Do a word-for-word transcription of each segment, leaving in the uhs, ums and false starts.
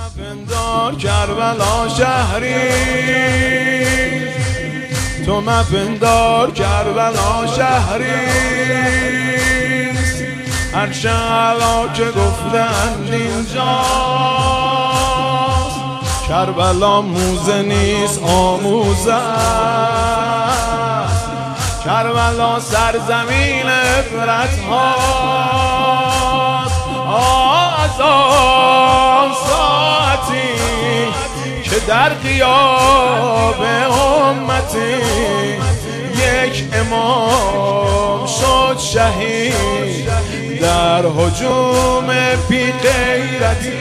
مپندار کربلا شهری، تو مپندار کربلا شهری، هر شعلا که گفتند اینجاست، کربلا موزه نیست آموزه است، کربلا سرزمین عبرت هاست. از آن ساعتی که در غیاب امتی یک امام شد شهید در هجوم بی غیرتی،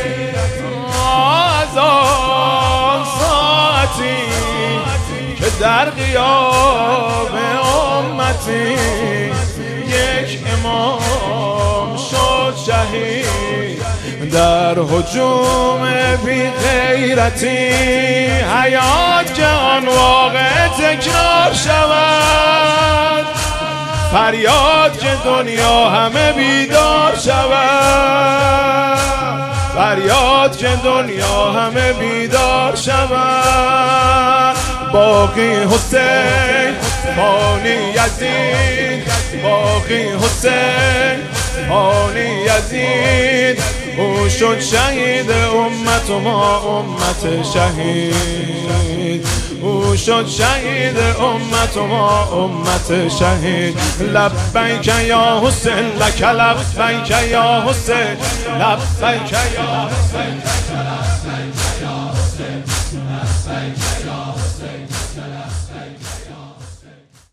از آن ساعتی که در غیاب امتی یک امام شد شهید در هجوم بی غیرتی. حیات که آن واقع تکرار شود، فریاد که دنیا همه بیدار شود، فریاد که دنیا همه بیدار شود. باقی حسین فانی یزید، باقی حسین فانی یزید، او شد شهید امت و ما امت شهید، او شد شهید امت و ما امت شهید. لبیک یا حسین لک لبیک یا حسین، لبیک یا حسین لک لبیک یا حسین، لبیک